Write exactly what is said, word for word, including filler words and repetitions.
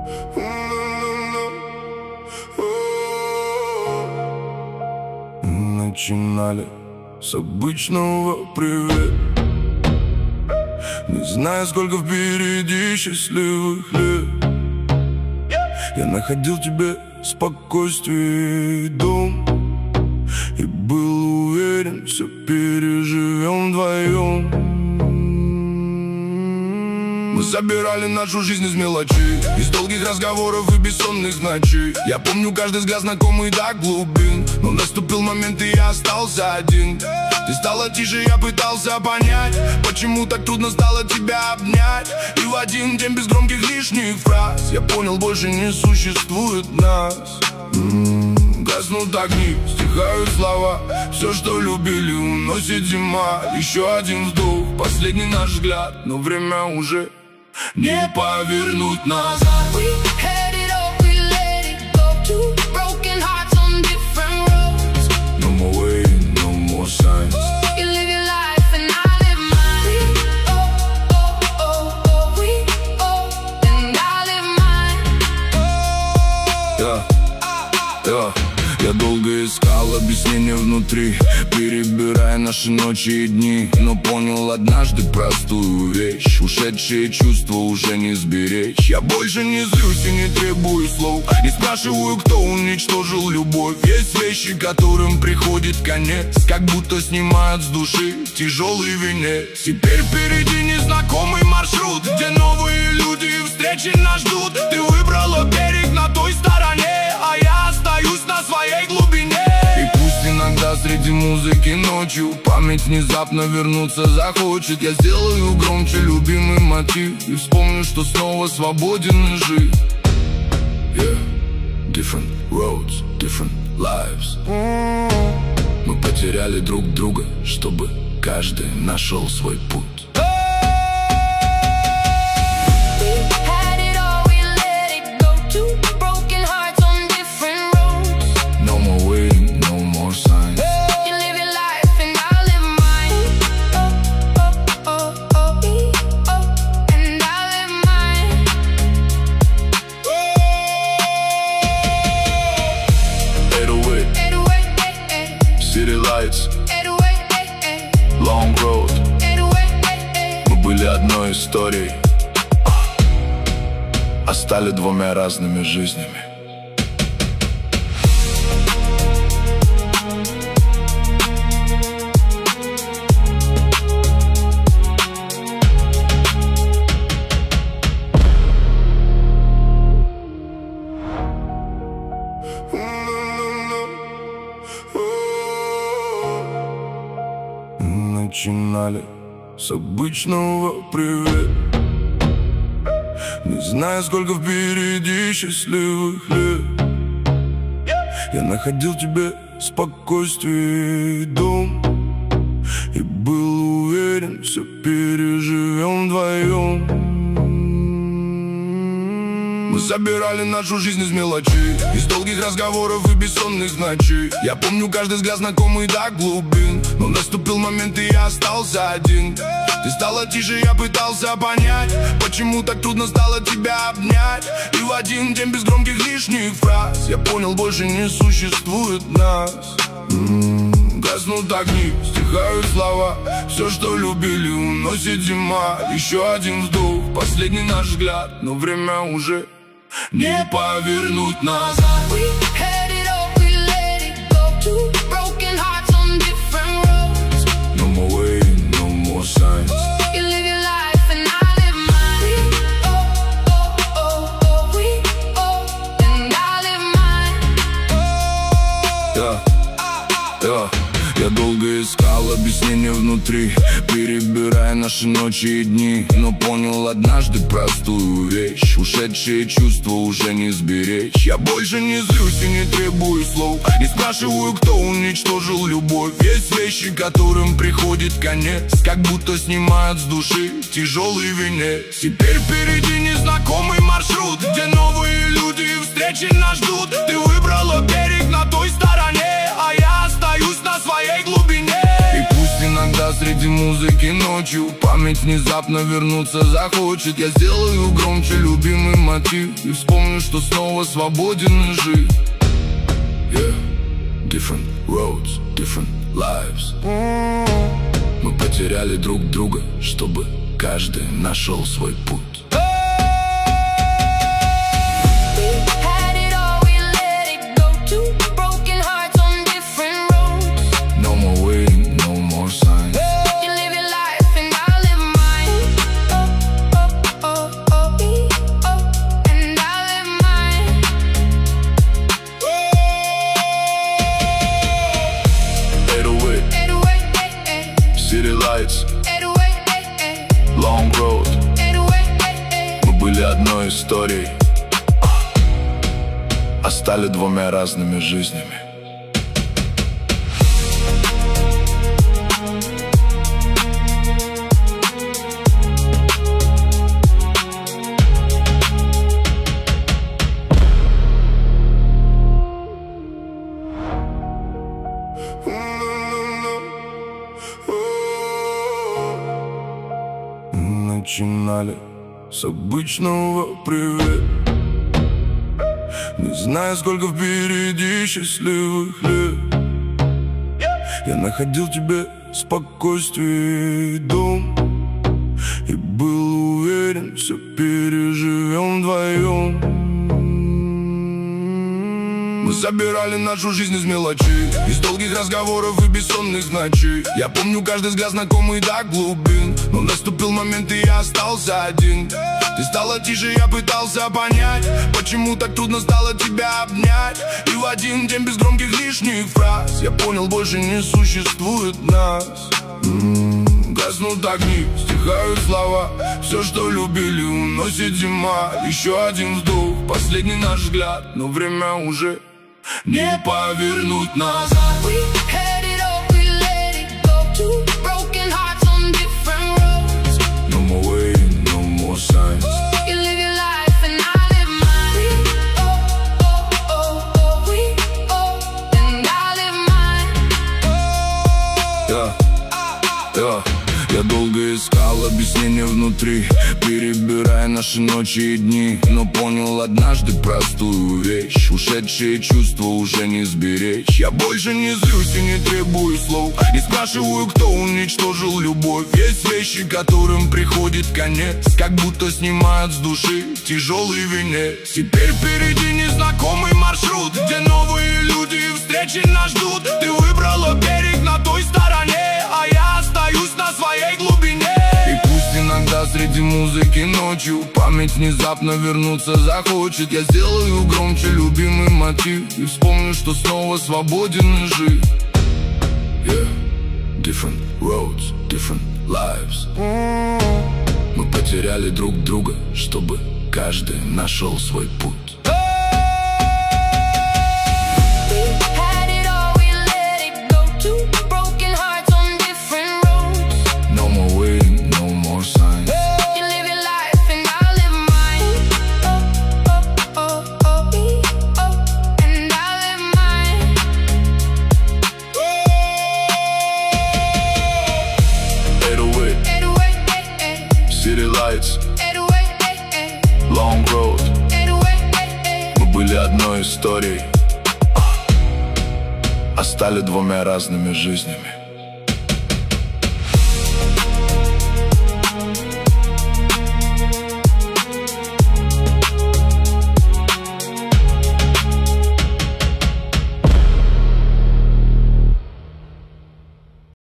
Начинали с обычного привет, не зная, сколько впереди счастливых лет. Я находил тебе спокойствие и дом, и был уверен, все переживем вдвоем. Мы собирали нашу жизнь из мелочей, из долгих разговоров и бессонных ночей. Я помню каждый взгляд, знакомый до глубин, но наступил момент, и я остался один. Ты стала тише, я пытался понять, почему так трудно стало тебя обнять. И в один день без громких лишних фраз я понял, больше не существует нас. М-м-м, гаснут огни, стихают слова, все, что любили, уносит зима. Еще один вдох, последний наш взгляд, но время уже не повернуть назад. No more waiting, no more signs. You live your life and I live mine. Oh, oh, oh, oh, we, oh, and I live mine. Yeah, yeah. Я долго искал объяснение внутри, перебирая наши ночи и дни, но понял однажды простую вещь: ушедшие чувства уже не сберечь. Я больше не злюсь и не требую слов, не спрашиваю, кто уничтожил любовь. Есть вещи, которым приходит конец, как будто снимают с души тяжелый венец. Теперь впереди незнакомый маршрут, где новые люди и встречи нас ждут. Ты выбрала берег на той стороне, а я остаюсь на своей глубине. И пусть иногда среди музыки ночью память внезапно вернуться захочет, я сделаю громче любимый мотив и вспомню, что снова свободен и жив. Yeah, different roads, different lives. Мы потеряли друг друга, чтобы каждый нашел свой путь. City lights, long road. Мы были одной историей, а стали двумя разными жизнями. Начинали с обычного привет, не зная, сколько впереди счастливых лет. Я находил тебе спокойствие и дом, и был уверен, все переживем вдвоем. Мы собирали нашу жизнь из мелочей, из долгих разговоров и бессонных ночей. Я помню каждый взгляд, знакомый до глубин, но наступил момент, и я остался один. Ты стала тише, я пытался понять, почему так трудно стало тебя обнять. И в один день без громких лишних фраз я понял, больше не существует нас. М-м-м, гаснут огни, стихают слова, все, что любили, уносит зима. Еще один вдох, последний наш взгляд, но время уже не повернуть назад. No more waiting, no more signs. You live your life and I live mine. Oh, oh, oh, oh, we, oh, and I live mine. Yeah, yeah. Я долго искал объяснение внутри, перебирая наши ночи и дни, но понял однажды простую вещь: ушедшие чувства уже не сберечь. Я больше не злюсь и не требую слов, не спрашиваю, кто уничтожил любовь. Есть вещи, которым приходит конец, как будто снимают с души тяжелый венец. Теперь впереди незнакомый маршрут, где новые люди и встречи нас ждут. Ты выбрала берег на той стороне, а я остаюсь на своей глубине. И пусть иногда среди музыки ночью. Память внезапно вернуться захочет. Я сделаю громче любимый мотив и вспомню, что снова свободен и жив. Yeah. Different roads, different lives. Мы потеряли друг друга, чтобы каждый нашел свой путь. City lights, long road. Мы были одной историей, а стали двумя разными жизнями. Начинали с обычного привет, не знаю, сколько впереди счастливых лет. Я находил тебе спокойствие и дом, и был уверен, все переживем вдвоем. Мы собирали нашу жизнь из мелочей, из долгих разговоров и бессонных ночей. Я помню каждый взгляд знакомый до глубин, но наступил момент, и я остался один. Ты стала тише, я пытался понять, почему так трудно стало тебя обнять. И в один день без громких лишних фраз я понял, больше не существует нас. М-м-м, гаснут огни, стихают слова, все, что любили, уносит зима. Еще один вздох, последний наш взгляд, но время уже не повернуть назад. No more waiting, no more signs. You live your life and I live mine. Oh, oh, oh, oh, we, oh, and I live mine. Yeah, yeah. Я долго искал объяснение внутри, перебирая наши ночи и дни, но понял однажды простую вещь: ушедшие чувства уже не сберечь. Я больше не злюсь и не требую слов, не спрашиваю, кто уничтожил любовь. Есть вещи, которым приходит конец, как будто снимают с души тяжелый венец. Теперь впереди незнакомый маршрут, где новые люди и встречи нас ждут. Ты выбрала берег на той стороне, а я остаюсь на своей глубине. И пусть иногда среди музыки ночью память внезапно вернуться захочет, я сделаю громче любимый мотив и вспомню, что снова свободен и жив. Yeah. Different roads, different lives. Мы потеряли друг друга, чтобы каждый нашел свой путь. City lights, long road. Мы были одной историей, а стали двумя разными жизнями.